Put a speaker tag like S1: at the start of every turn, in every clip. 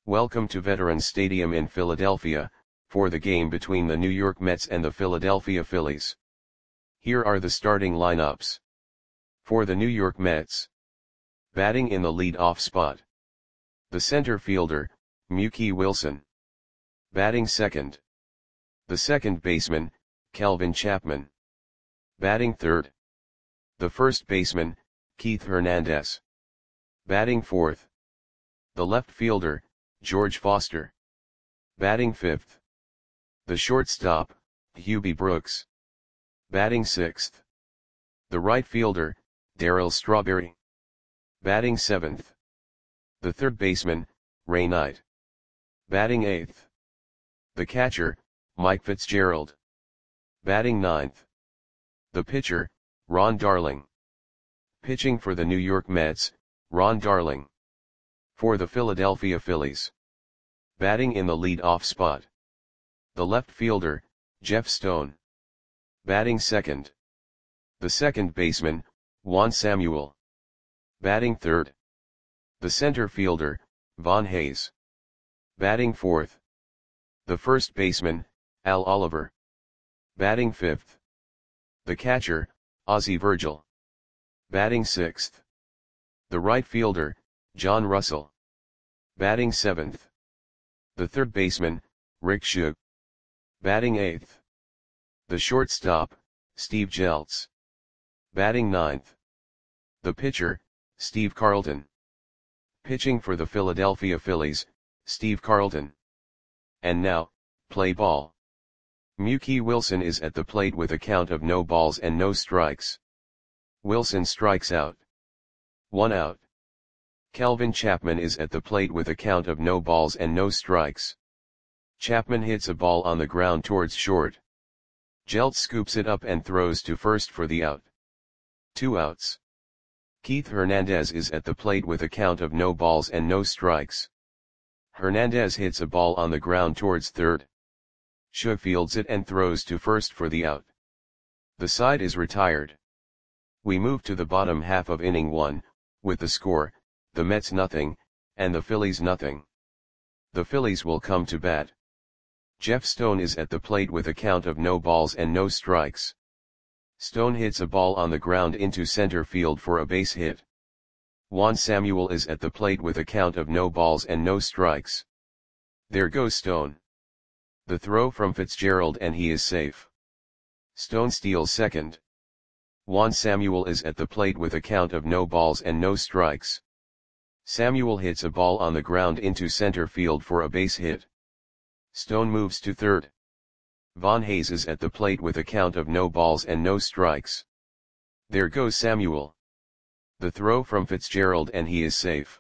S1: Welcome to Veterans Stadium in Philadelphia, for the game between the New York Mets and the Philadelphia Phillies. Here are the starting lineups. For the New York Mets. Batting in the lead-off spot. The center fielder, Mookie Wilson. Batting second. The second baseman, Calvin Chapman. Batting third. The first baseman, Keith Hernandez. Batting fourth. The left fielder, George Foster. Batting fifth. The shortstop, Hubie Brooks. Batting sixth. The right fielder, Darryl Strawberry. Batting seventh. The third baseman, Ray Knight. Batting eighth. The catcher, Mike Fitzgerald. Batting ninth. The pitcher, Ron Darling. Pitching for the New York Mets, Ron Darling. For the Philadelphia Phillies. Batting in the lead-off spot. The left fielder, Jeff Stone. Batting second. The second baseman, Juan Samuel. Batting third. The center fielder, Von Hayes. Batting fourth. The first baseman, Al Oliver. Batting fifth. The catcher, Ozzie Virgil. Batting sixth. The right fielder, John Russell. Batting seventh. The third baseman, Rick Shug. Batting eighth. The shortstop, Steve Jeltz. Batting ninth. The pitcher, Steve Carlton. Pitching for the Philadelphia Phillies, Steve Carlton. And now, play ball. Mookie Wilson is at the plate with a count of no balls and no strikes. Wilson strikes out. 1 out. Calvin Chapman is at the plate with a count of no balls and no strikes. Chapman hits a ball on the ground towards short. Jeltz scoops it up and throws to first for the out. 2 outs. Keith Hernandez is at the plate with a count of no balls and no strikes. Hernandez hits a ball on the ground towards third. Shug fields it and throws to first for the out. The side is retired. We move to the bottom half of inning 1, with the score, the Mets nothing, and the Phillies nothing. The Phillies will come to bat. Jeff Stone is at the plate with a count of no balls and no strikes. Stone hits a ball on the ground into center field for a base hit. Juan Samuel is at the plate with a count of no balls and no strikes. There goes Stone. The throw from Fitzgerald and he is safe. Stone steals second. Juan Samuel is at the plate with a count of no balls and no strikes. Samuel hits a ball on the ground into center field for a base hit. Stone moves to third. Von Hayes is at the plate with a count of no balls and no strikes. There goes Samuel. The throw from Fitzgerald and he is safe.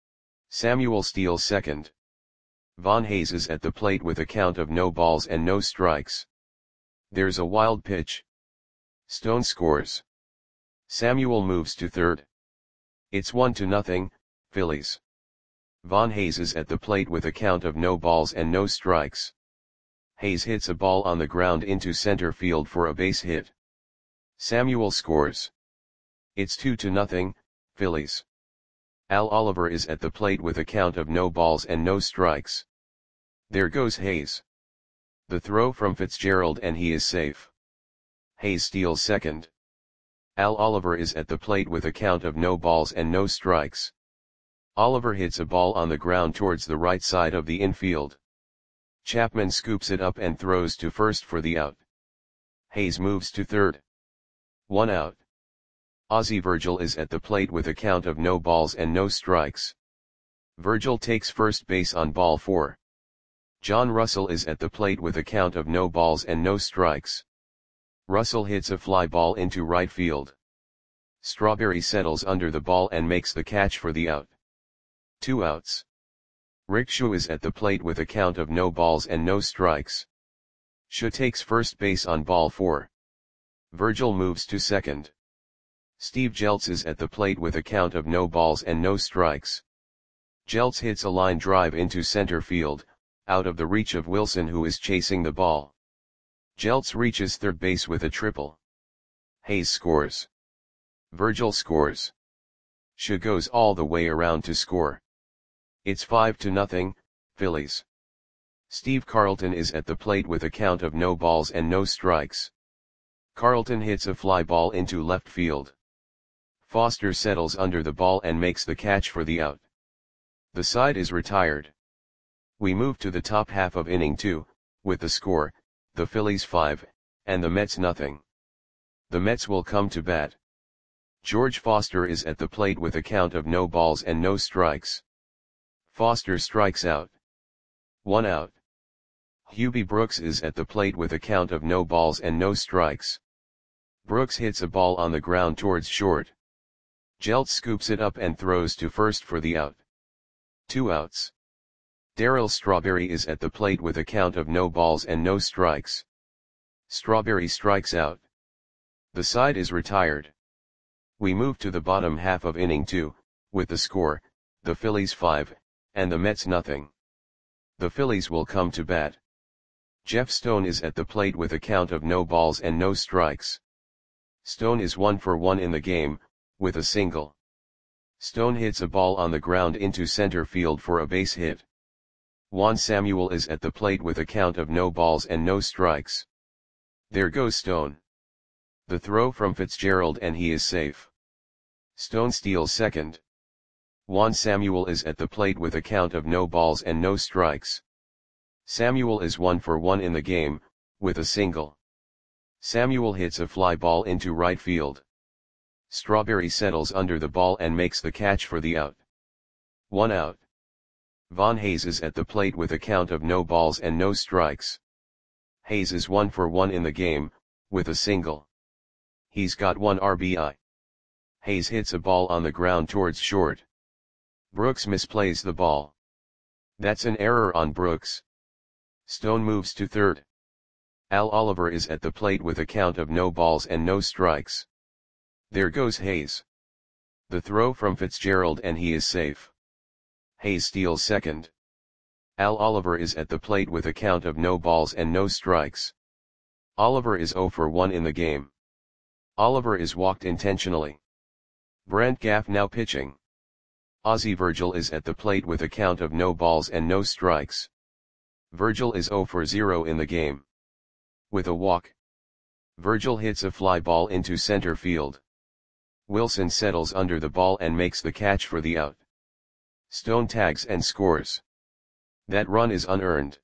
S1: Samuel steals second. Von Hayes is at the plate with a count of no balls and no strikes. There's a wild pitch. Stone scores. Samuel moves to third. It's 1-0, Phillies. Von Hayes is at the plate with a count of no balls and no strikes. Hayes hits a ball on the ground into center field for a base hit. Samuel scores. It's 2-0, Phillies. Al Oliver is at the plate with a count of no balls and no strikes. There goes Hayes. The throw from Fitzgerald and he is safe. Hayes steals second. Al Oliver is at the plate with a count of no balls and no strikes. Oliver hits a ball on the ground towards the right side of the infield. Chapman scoops it up and throws to first for the out. Hayes moves to third. 1 out. Ozzie Virgil is at the plate with a count of no balls and no strikes. Virgil takes first base on ball 4. John Russell is at the plate with a count of no balls and no strikes. Russell hits a fly ball into right field. Strawberry settles under the ball and makes the catch for the out. 2 outs. Rick Shug is at the plate with a count of no balls and no strikes. Shug takes first base on ball 4. Virgil moves to second. Steve Jeltz is at the plate with a count of no balls and no strikes. Jeltz hits a line drive into center field, out of the reach of Wilson who is chasing the ball. Jeltz reaches third base with a triple. Hayes scores. Virgil scores. Shug goes all the way around to score. It's 5-0, Phillies. Steve Carlton is at the plate with a count of no balls and no strikes. Carlton hits a fly ball into left field. Foster settles under the ball and makes the catch for the out. The side is retired. We move to the top half of inning 2, with the score, the Phillies 5, and the Mets nothing. The Mets will come to bat. George Foster is at the plate with a count of no balls and no strikes. Foster strikes out. 1 out. Hubie Brooks is at the plate with a count of no balls and no strikes. Brooks hits a ball on the ground towards short. Jeltz scoops it up and throws to first for the out. 2 outs. Darryl Strawberry is at the plate with a count of no balls and no strikes. Strawberry strikes out. The side is retired. We move to the bottom half of inning 2, with the score, the Phillies 5, and the Mets nothing. The Phillies will come to bat. Jeff Stone is at the plate with a count of no balls and no strikes. Stone is 1 for 1 in the game, with a single. Stone hits a ball on the ground into center field for a base hit. Juan Samuel is at the plate with a count of no balls and no strikes. There goes Stone. The throw from Fitzgerald and he is safe. Stone steals second. Juan Samuel is at the plate with a count of no balls and no strikes. Samuel is 1 for 1 in the game, with a single. Samuel hits a fly ball into right field. Strawberry settles under the ball and makes the catch for the out. 1 out. Von Hayes is at the plate with a count of no balls and no strikes. Hayes is 1 for 1 in the game, with a single. He's got 1 RBI. Hayes hits a ball on the ground towards short. Brooks misplays the ball. That's an error on Brooks. Stone moves to third. Al Oliver is at the plate with a count of no balls and no strikes. There goes Hayes. The throw from Fitzgerald and he is safe. Hayes steals second. Al Oliver is at the plate with a count of no balls and no strikes. Oliver is 0 for 1 in the game. Oliver is walked intentionally. Brent Gaff now pitching. Ozzie Virgil is at the plate with a count of no balls and no strikes. Virgil is 0 for 0 in the game. With a walk. Virgil hits a fly ball into center field. Wilson settles under the ball and makes the catch for the out. Stone tags and scores. That run is unearned.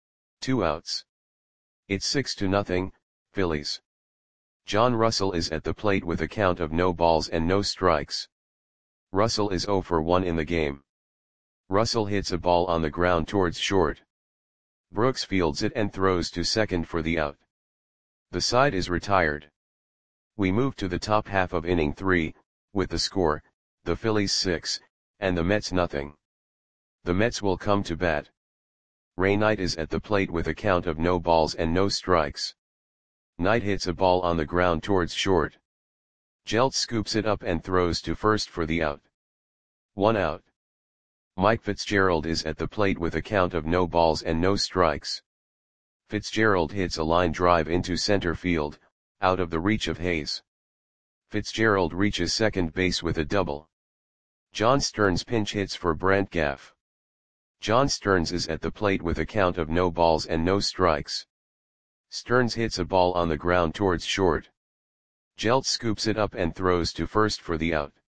S1: 2 outs. It's 6-0, Phillies. John Russell is at the plate with a count of no balls and no strikes. Russell is 0 for 1 in the game. Russell hits a ball on the ground towards short. Brooks fields it and throws to second for the out. The side is retired. We move to the top half of inning 3, with the score, the Phillies 6, and the Mets nothing. The Mets will come to bat. Ray Knight is at the plate with a count of no balls and no strikes. Knight hits a ball on the ground towards short. Jeltz scoops it up and throws to first for the out. 1 out. Mike Fitzgerald is at the plate with a count of no balls and no strikes. Fitzgerald hits a line drive into center field, out of the reach of Hayes. Fitzgerald reaches second base with a double. John Stearns pinch hits for Brent Gaff. John Stearns is at the plate with a count of no balls and no strikes. Stearns hits a ball on the ground towards short. Jeltz scoops it up and throws to first for the out.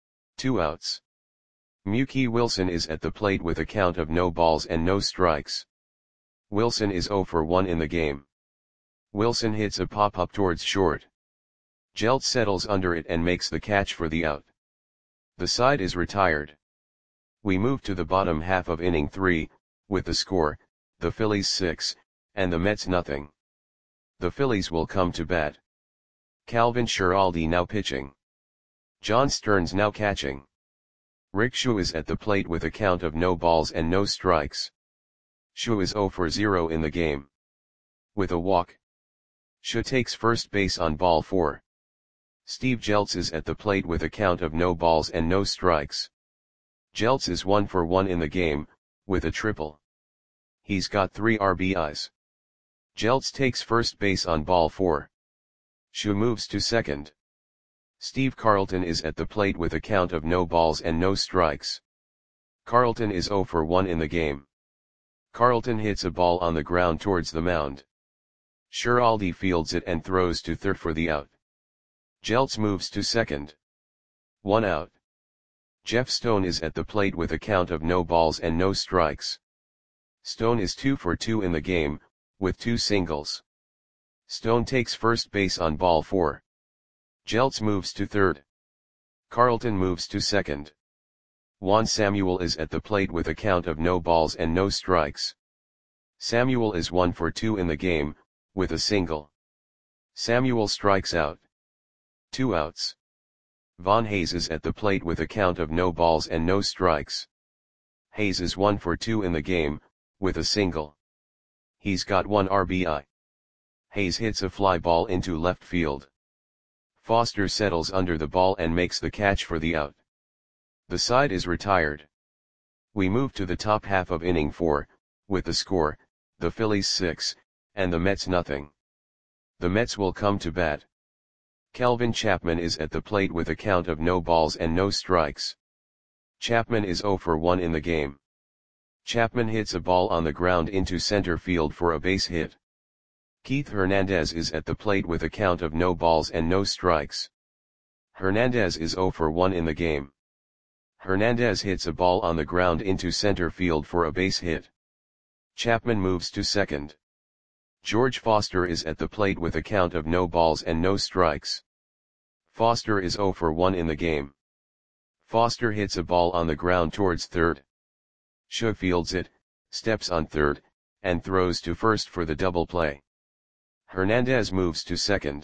S1: 2 outs. Mookie Wilson is at the plate with a count of no balls and no strikes. Wilson is 0 for 1 in the game. Wilson hits a pop-up towards short. Jeltz settles under it and makes the catch for the out. The side is retired. We move to the bottom half of inning 3, with the score, the Phillies 6, and the Mets nothing. The Phillies will come to bat. Calvin Schiraldi now pitching. John Stearns now catching. Rick Schu is at the plate with a count of no balls and no strikes. Schu is 0 for 0 in the game. With a walk. Schu takes first base on ball 4. Steve Jeltz is at the plate with a count of no balls and no strikes. Jeltz is 1 for 1 in the game, with a triple. He's got 3 RBIs. Jeltz takes first base on ball 4. Schu moves to second. Steve Carlton is at the plate with a count of no balls and no strikes. Carlton is 0 for 1 in the game. Carlton hits a ball on the ground towards the mound. Schiraldi fields it and throws to third for the out. Jeltz moves to second. 1 out. Jeff Stone is at the plate with a count of no balls and no strikes. Stone is 2 for 2 in the game, with 2 singles. Stone takes first base on ball 4. Jeltz moves to third. Carlton moves to second. Juan Samuel is at the plate with a count of no balls and no strikes. Samuel is 1 for 2 in the game, with a single. Samuel strikes out. 2 outs. Von Hayes is at the plate with a count of no balls and no strikes. Hayes is 1 for 2 in the game, with a single. He's got 1 RBI. Hayes hits a fly ball into left field. Foster settles under the ball and makes the catch for the out. The side is retired. We move to the top half of inning 4, with the score, the Phillies 6, and the Mets nothing. The Mets will come to bat. Kelvin Chapman is at the plate with a count of no balls and no strikes. Chapman is 0 for 1 in the game. Chapman hits a ball on the ground into center field for a base hit. Keith Hernandez is at the plate with a count of no balls and no strikes. Hernandez is 0 for 1 in the game. Hernandez hits a ball on the ground into center field for a base hit. Chapman moves to second. George Foster is at the plate with a count of no balls and no strikes. Foster is 0 for 1 in the game. Foster hits a ball on the ground towards third. Shaw fields it, steps on third, and throws to first for the double play. Hernandez moves to second.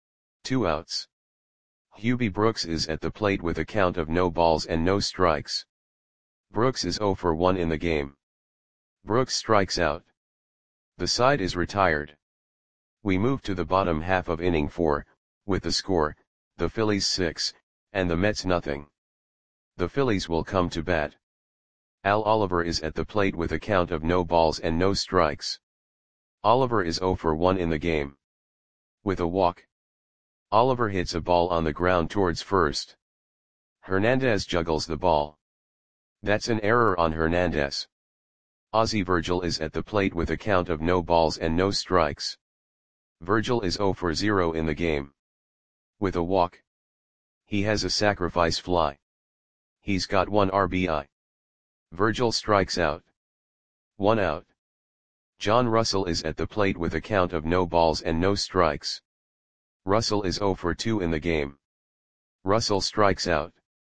S1: 2 outs. Hubie Brooks is at the plate with a count of no balls and no strikes. Brooks is 0 for 1 in the game. Brooks strikes out. The side is retired. We move to the bottom half of inning 4, with the score, the Phillies 6, and the Mets nothing. The Phillies will come to bat. Al Oliver is at the plate with a count of no balls and no strikes. Oliver is 0 for 1 in the game. With a walk. Oliver hits a ball on the ground towards first. Hernandez juggles the ball. That's an error on Hernandez. Ozzie Virgil is at the plate with a count of no balls and no strikes. Virgil is 0 for 0 in the game. With a walk. He has a sacrifice fly. He's got 1 RBI. Virgil strikes out. 1 out. John Russell is at the plate with a count of no balls and no strikes. Russell is 0 for 2 in the game. Russell strikes out.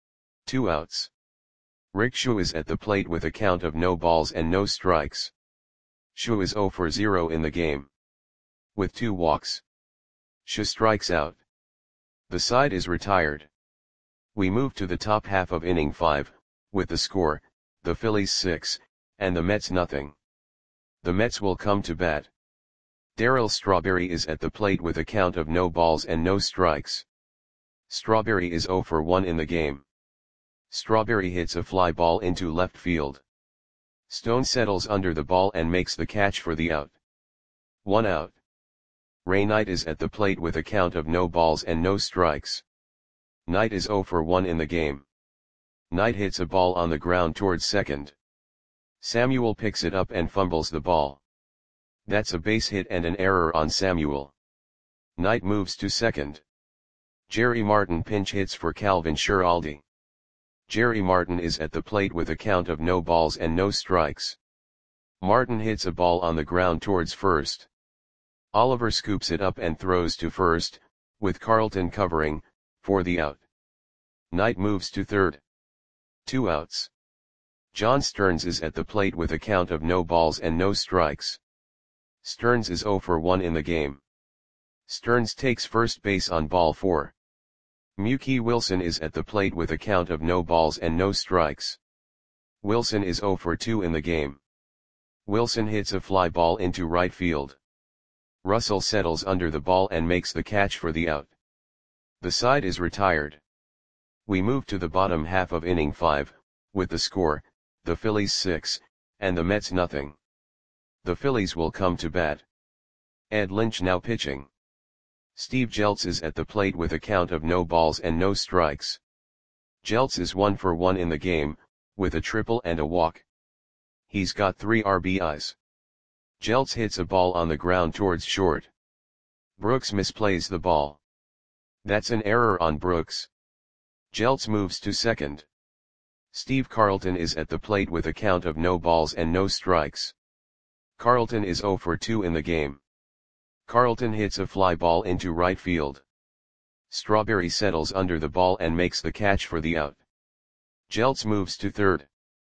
S1: 2 outs. Rick Shaw is at the plate with a count of no balls and no strikes. Shaw is 0 for 0 in the game. With 2 walks. Shaw strikes out. The side is retired. We move to the top half of inning 5, with the score, the Phillies 6, and the Mets nothing. The Mets will come to bat. Darryl Strawberry is at the plate with a count of no balls and no strikes. Strawberry is 0 for 1 in the game. Strawberry hits a fly ball into left field. Stone settles under the ball and makes the catch for the out. 1 out. Ray Knight is at the plate with a count of no balls and no strikes. Knight is 0 for 1 in the game. Knight hits a ball on the ground towards second. Samuel picks it up and fumbles the ball. That's a base hit and an error on Samuel. Knight moves to second. Jerry Martin pinch hits for Calvin Schiraldi. Jerry Martin is at the plate with a count of no balls and no strikes. Martin hits a ball on the ground towards first. Oliver scoops it up and throws to first, with Carlton covering, for the out. Knight moves to third. 2 outs. John Stearns is at the plate with a count of no balls and no strikes. Stearns is 0 for 1 in the game. Stearns takes first base on ball 4. Mookie Wilson is at the plate with a count of no balls and no strikes. Wilson is 0 for 2 in the game. Wilson hits a fly ball into right field. Russell settles under the ball and makes the catch for the out. The side is retired. We move to the bottom half of inning 5, with the score, the Phillies 6, and the Mets nothing. The Phillies will come to bat. Ed Lynch now pitching. Steve Jeltz is at the plate with a count of no balls and no strikes. Jeltz is 1 for 1 in the game, with a triple and a walk. He's got 3 RBIs. Jeltz hits a ball on the ground towards short. Brooks misplays the ball. That's an error on Brooks. Jeltz moves to second. Steve Carlton is at the plate with a count of no balls and no strikes. Carlton is 0 for 2 in the game. Carlton hits a fly ball into right field. Strawberry settles under the ball and makes the catch for the out. Jeltz moves to third.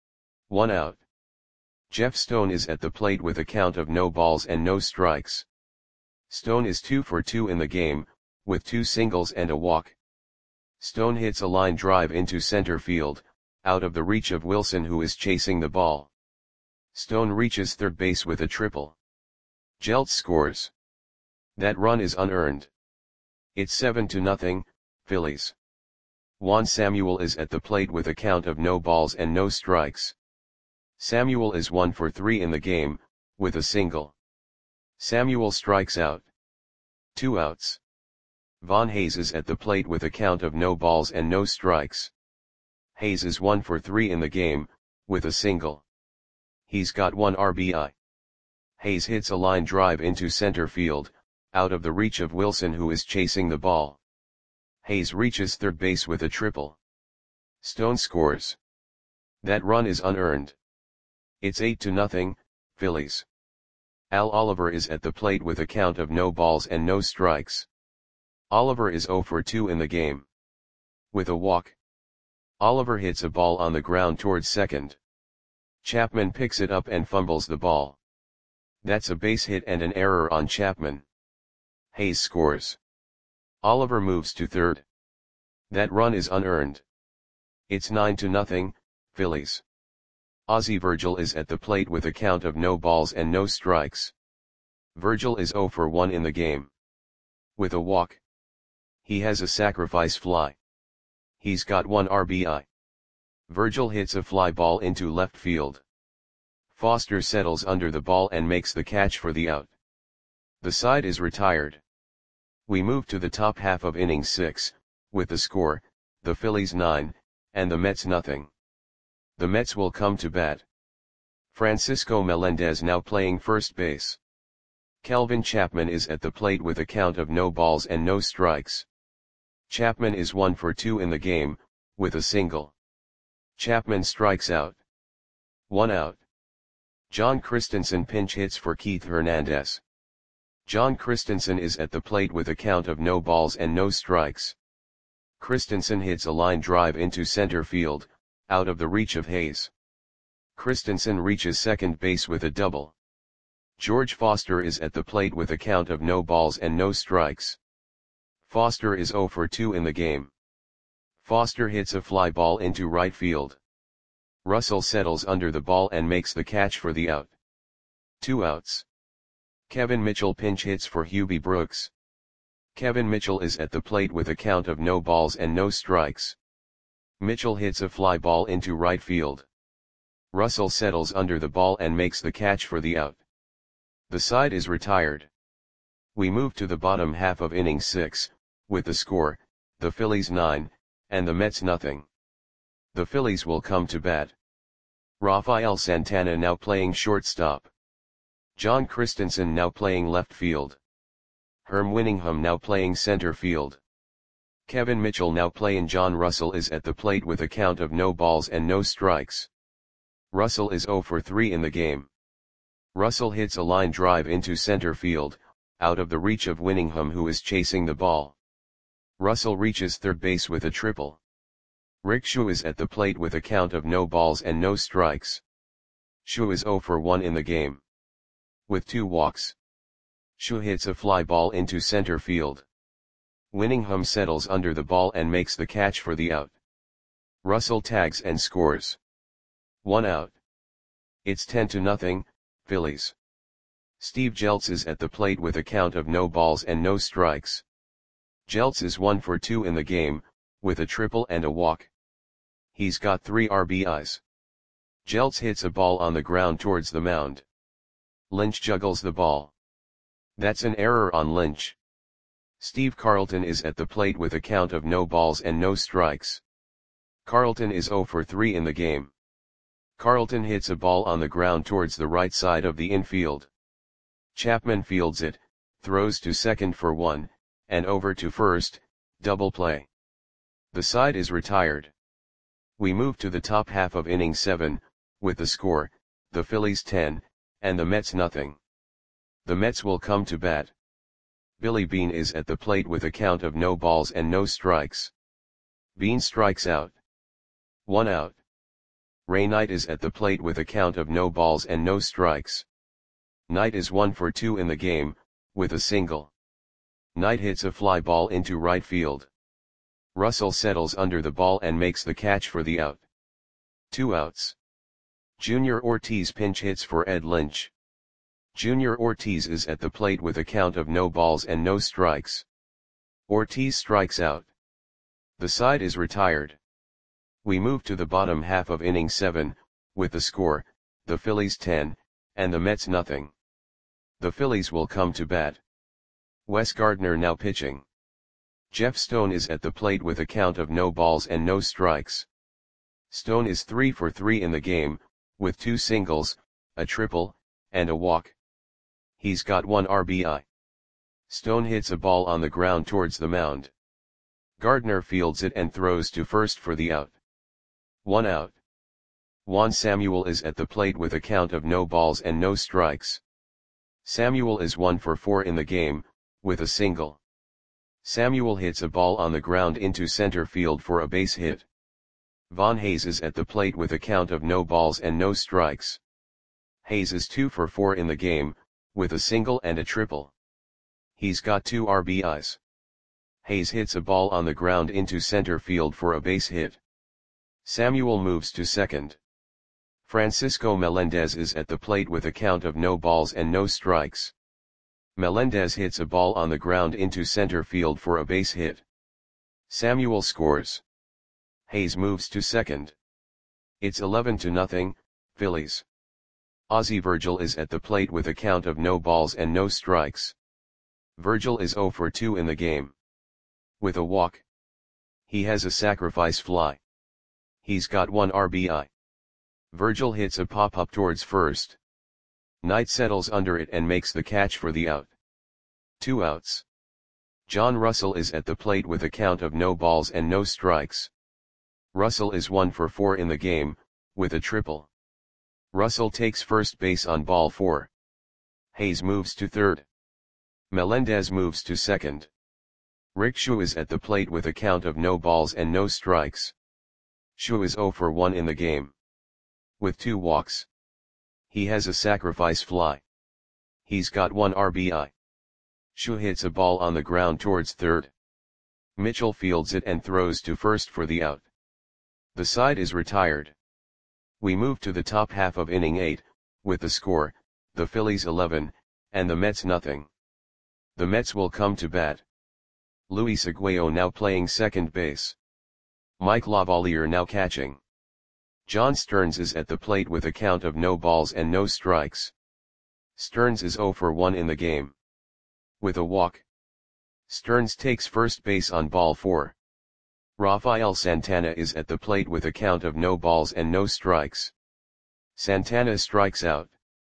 S1: 1 out. Jeff Stone is at the plate with a count of no balls and no strikes. Stone is 2 for 2 in the game, with 2 singles and a walk. Stone hits a line drive into center field, out of the reach of Wilson, who is chasing the ball. Stone reaches third base with a triple. Jeltz scores. That run is unearned. It's 7-0, Phillies. Juan Samuel is at the plate with a count of no balls and no strikes. Samuel is 1 for 3 in the game, with a single. Samuel strikes out. 2 outs. Von Hayes is at the plate with a count of no balls and no strikes. Hayes is 1 for 3 in the game, with a single. He's got 1 RBI. Hayes hits a line drive into center field, out of the reach of Wilson, who is chasing the ball. Hayes reaches third base with a triple. Stone scores. That run is unearned. It's 8-0, Phillies. Al Oliver is at the plate with a count of no balls and no strikes. Oliver is 0 for 2 in the game. With a walk. Oliver hits a ball on the ground towards second. Chapman picks it up and fumbles the ball. That's a base hit and an error on Chapman. Hayes scores. Oliver moves to third. That run is unearned. It's 9-0, Phillies. Ozzie Virgil is at the plate with a count of no balls and no strikes. Virgil is 0 for 1 in the game. With a walk. He has a sacrifice fly. He's got 1 RBI. Virgil hits a fly ball into left field. Foster settles under the ball and makes the catch for the out. The side is retired. We move to the top half of inning 6, with the score, the Phillies 9, and the Mets nothing. The Mets will come to bat. Francisco Melendez now playing first base. Kelvin Chapman is at the plate with a count of no balls and no strikes. Chapman is 1 for 2 in the game, with a single. Chapman strikes out. 1 out. John Christensen pinch hits for Keith Hernandez. John Christensen is at the plate with a count of no balls and no strikes. Christensen hits a line drive into center field, out of the reach of Hayes. Christensen reaches second base with a double. George Foster is at the plate with a count of no balls and no strikes. Foster is 0 for 2 in the game. Foster hits a fly ball into right field. Russell settles under the ball and makes the catch for the out. 2 outs. Kevin Mitchell pinch hits for Hubie Brooks. Kevin Mitchell is at the plate with a count of no balls and no strikes. Mitchell hits a fly ball into right field. Russell settles under the ball and makes the catch for the out. The side is retired. We move to the bottom half of inning 6, with the score, the Phillies 9, and the Mets nothing. The Phillies will come to bat. Rafael Santana now playing shortstop. John Christensen now playing left field. Herm Winningham now playing center field. Kevin Mitchell now playing. John Russell is at the plate with a count of no balls and no strikes. Russell is 0 for 3 in the game. Russell hits a line drive into center field, out of the reach of Winningham, who is chasing the ball. Russell reaches third base with a triple. Rick Schuh is at the plate with a count of no balls and no strikes. Schuh is 0 for 1 in the game. With 2 walks. Schuh hits a fly ball into center field. Winningham settles under the ball and makes the catch for the out. Russell tags and scores. 1 out. It's 10-0, Phillies. Steve Jeltz is at the plate with a count of no balls and no strikes. Jeltz is 1 for 2 in the game, with a triple and a walk. He's got 3 RBIs. Jeltz hits a ball on the ground towards the mound. Lynch juggles the ball. That's an error on Lynch. Steve Carlton is at the plate with a count of no balls and no strikes. Carlton is 0 for 3 in the game. Carlton hits a ball on the ground towards the right side of the infield. Chapman fields it, throws to second for one, and over to first, double play. The side is retired. We move to the top half of inning 7, with the score, the Phillies 10, and the Mets nothing. The Mets will come to bat. Billy Beane is at the plate with a count of no balls and no strikes. Beane strikes out. 1 out. Ray Knight is at the plate with a count of no balls and no strikes. Knight is 1 for 2 in the game, with a single. Knight hits a fly ball into right field. Russell settles under the ball and makes the catch for the out. 2 outs. Junior Ortiz pinch hits for Ed Lynch. Junior Ortiz is at the plate with a count of no balls and no strikes. Ortiz strikes out. The side is retired. We move to the bottom half of inning 7, with the score, the Phillies 10, and the Mets nothing. The Phillies will come to bat. Wes Gardner now pitching. Jeff Stone is at the plate with a count of no balls and no strikes. Stone is 3 for 3 in the game, with 2 singles, a triple, and a walk. He's got 1 RBI. Stone hits a ball on the ground towards the mound. Gardner fields it and throws to first for the out. 1 out. Juan Samuel is at the plate with a count of no balls and no strikes. Samuel is 1 for 4 in the game, with a single. Samuel hits a ball on the ground into center field for a base hit. Von Hayes is at the plate with a count of no balls and no strikes. Hayes is 2 for 4 in the game, with a single and a triple. He's got 2 RBIs. Hayes hits a ball on the ground into center field for a base hit. Samuel moves to second. Francisco Melendez is at the plate with a count of no balls and no strikes. Melendez hits a ball on the ground into center field for a base hit. Samuel scores. Hayes moves to second. It's 11-0, Phillies. Ozzie Virgil is at the plate with a count of no balls and no strikes. Virgil is 0 for 2 in the game. With a walk. He has a sacrifice fly. He's got 1 RBI. Virgil hits a pop-up towards first. Knight settles under it and makes the catch for the out. 2 outs. John Russell is at the plate with a count of no balls and no strikes. Russell is 1 for 4 in the game, with a triple. Russell takes first base on ball 4. Hayes moves to third. Melendez moves to second. Rick Shu is at the plate with a count of no balls and no strikes. Shu is 0 for 1 in the game. With 2 walks. He has a sacrifice fly. He's got 1 RBI. Shu hits a ball on the ground towards third. Mitchell fields it and throws to first for the out. The side is retired. We move to the top half of inning 8, with the score, the Phillies 11, and the Mets nothing. The Mets will come to bat. Luis Aguayo now playing second base. Mike Lavalier now catching. John Stearns is at the plate with a count of no balls and no strikes. Stearns is 0 for 1 in the game. With a walk. Stearns takes first base on ball 4. Rafael Santana is at the plate with a count of no balls and no strikes. Santana strikes out.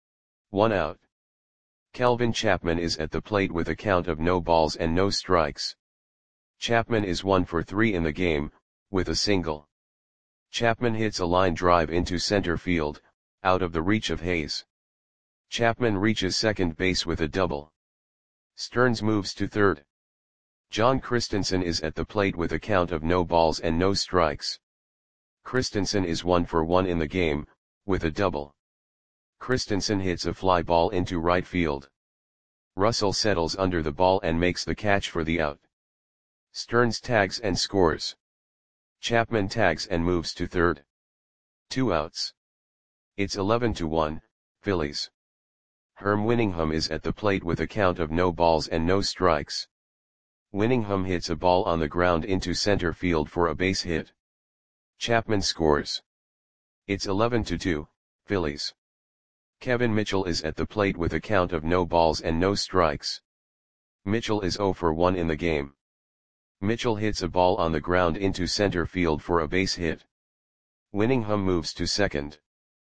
S1: 1 out. Kelvin Chapman is at the plate with a count of no balls and no strikes. Chapman is 1 for 3 in the game, with a single. Chapman hits a line drive into center field, out of the reach of Hayes. Chapman reaches second base with a double. Stearns moves to third. John Christensen is at the plate with a count of no balls and no strikes. Christensen is 1 for 1 in the game, with a double. Christensen hits a fly ball into right field. Russell settles under the ball and makes the catch for the out. Stearns tags and scores. Chapman tags and moves to third. 2 outs. It's 11-1, Phillies. Herm Winningham is at the plate with a count of no balls and no strikes. Winningham hits a ball on the ground into center field for a base hit. Chapman scores. It's 11-2, Phillies. Kevin Mitchell is at the plate with a count of no balls and no strikes. Mitchell is 0 for 1 in the game. Mitchell hits a ball on the ground into center field for a base hit. Winningham moves to second.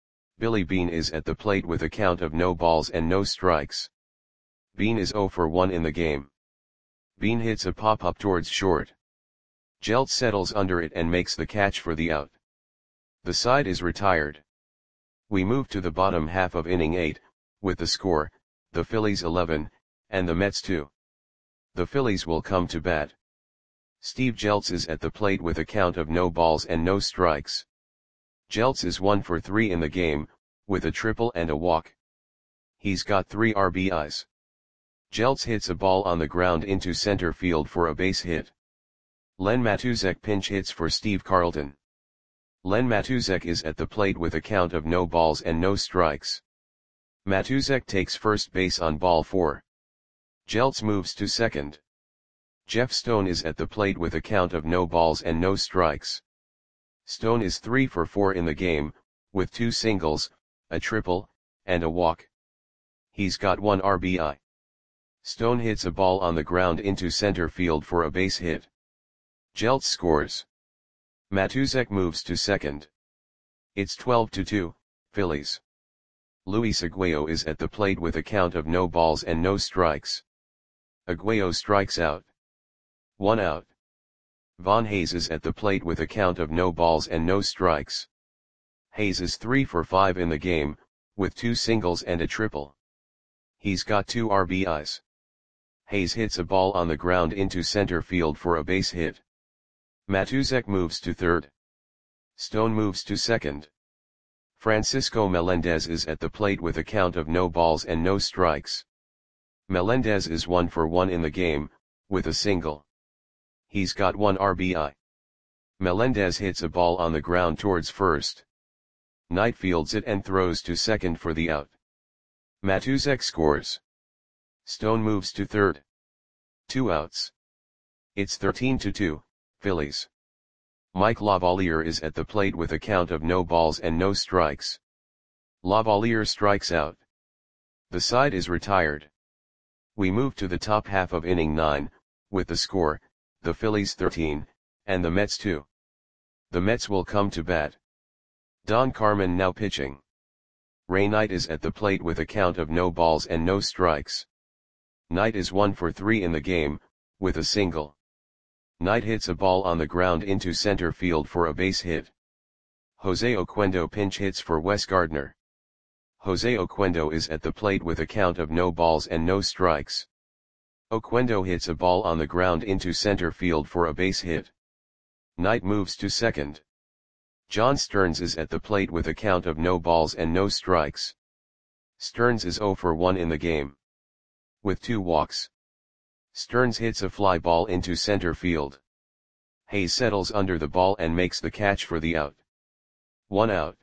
S1: Billy Beane is at the plate with a count of no balls and no strikes. Beane is 0 for 1 in the game. Beane hits a pop-up towards short. Jeltz settles under it and makes the catch for the out. The side is retired. We move to the bottom half of inning 8, with the score, the Phillies 11, and the Mets 2. The Phillies will come to bat. Steve Jeltz is at the plate with a count of no balls and no strikes. Jeltz is 1 for 3 in the game, with a triple and a walk. He's got 3 RBIs. Jeltz hits a ball on the ground into center field for a base hit. Len Matusek pinch hits for Steve Carlton. Len Matusek is at the plate with a count of no balls and no strikes. Matusek takes first base on ball 4. Jeltz moves to second. Jeff Stone is at the plate with a count of no balls and no strikes. Stone is 3 for 4 in the game, with 2 singles, a triple, and a walk. He's got 1 RBI. Stone hits a ball on the ground into center field for a base hit. Jeltz scores. Matusek moves to second. It's 12-2, Phillies. Luis Aguayo is at the plate with a count of no balls and no strikes. Aguayo strikes out. 1 out. Von Hayes is at the plate with a count of no balls and no strikes. Hayes is 3 for 5 in the game, with 2 singles and a triple. He's got 2 RBIs. Hayes hits a ball on the ground into center field for a base hit. Matusek moves to third. Stone moves to second. Francisco Melendez is at the plate with a count of no balls and no strikes. Melendez is 1 for 1 in the game, with a single. He's got 1 RBI. Melendez hits a ball on the ground towards first. Knight fields it and throws to second for the out. Matusek scores. Stone moves to third. 2 outs. It's 13-2, Phillies. Mike Lavalier is at the plate with a count of no balls and no strikes. Lavalier strikes out. The side is retired. We move to the top half of inning 9, with the score, the Phillies 13, and the Mets 2. The Mets will come to bat. Don Carmen now pitching. Ray Knight is at the plate with a count of no balls and no strikes. Knight is 1 for 3 in the game, with a single. Knight hits a ball on the ground into center field for a base hit. Jose Oquendo pinch hits for Wes Gardner. Jose Oquendo is at the plate with a count of no balls and no strikes. Oquendo hits a ball on the ground into center field for a base hit. Knight moves to second. John Stearns is at the plate with a count of no balls and no strikes. Stearns is 0 for 1 in the game. With 2 walks. Stearns hits a fly ball into center field. Hayes settles under the ball and makes the catch for the out. 1 out.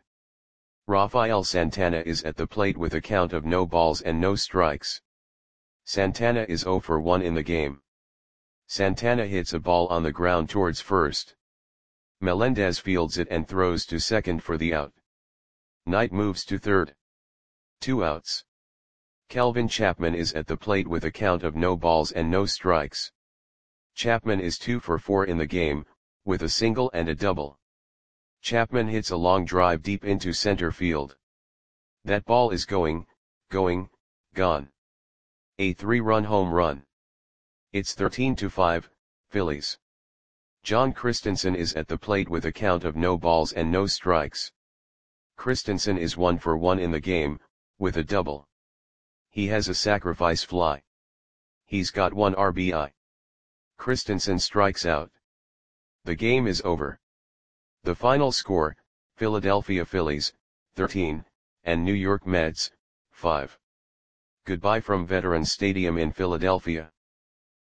S1: Rafael Santana is at the plate with a count of no balls and no strikes. Santana is 0 for 1 in the game. Santana hits a ball on the ground towards first. Melendez fields it and throws to second for the out. Knight moves to third. 2 outs. Kelvin Chapman is at the plate with a count of no balls and no strikes. Chapman is 2 for 4 in the game, with a single and a double. Chapman hits a long drive deep into center field. That ball is gone. A 3-run home run. It's 13-5, Phillies. John Christensen is at the plate with a count of no balls and no strikes. Christensen is 1 for 1 in the game, with a double. He has a sacrifice fly. He's got 1 RBI. Christensen strikes out. The game is over. The final score, Philadelphia Phillies, 13, and New York Mets, 5. Goodbye from Veterans Stadium in Philadelphia.